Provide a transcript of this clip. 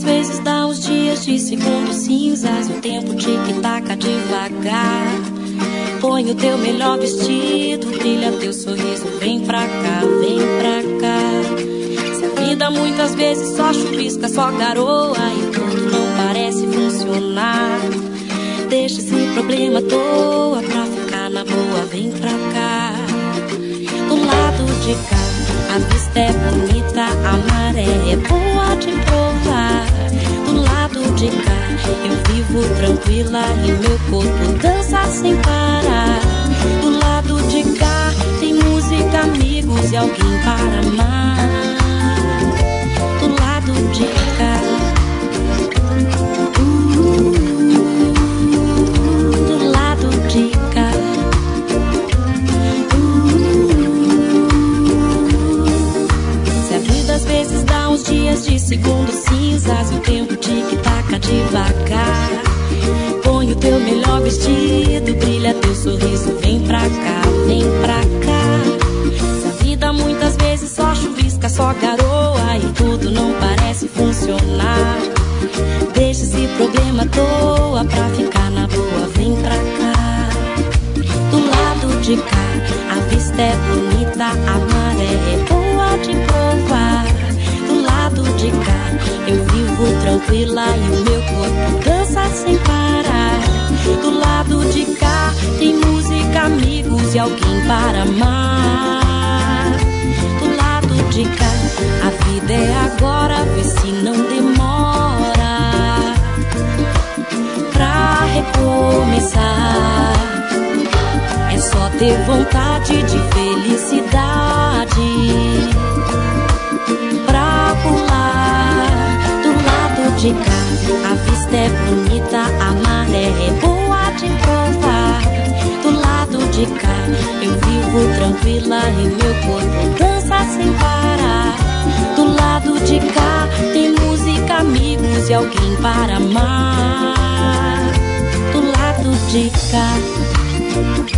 vezes dá uns dias de segundos cinzas, o tempo tic-taca devagar. Põe o teu melhor vestido, brilha teu sorriso, vem pra cá, vem pra cá. Se a vida muitas vezes só chuvisca, só garoa e tudo não parece funcionar, deixa esse problema à toa pra ficar na boa, vem pra cá. Do lado de cá, a vista é bonita, a maré é boa de provar. Do lado de cá, eu vivo tranquila e meu corpo dança sem parar. Do lado de cá, tem música, amigos e alguém para amar. Do lado de cá, do lado de cá. Se a vida às vezes dá uns dias de segundos cinzas, o tempo tic-taca devagar. Põe o teu melhor vestido, brilha teu sorriso, vem pra cá, vem pra cá. Se a vida muitas vezes só chuvisca, só garoa e tudo não parece funcionar, deixa esse problema à toa pra ficar na boa, vem pra cá. Do lado de cá, a vista é bonita, a maré é boa de provar. Do lado de cá, eu vivo tranquila e o meu corpo dança sem parar. Do lado de cá, tem música, amigos e alguém para amar. Do lado de cá, a vida é agora, vê se não demora pra recomeçar. É só ter vontade de felicidade pra pular. Do lado de cá, a vista é bonita, a maré é boa de provar. Do lado de cá, eu vivo tranquila e meu corpo dança sem parar. Do lado de cá, tem música, amigos e alguém para amar. Do lado de cá.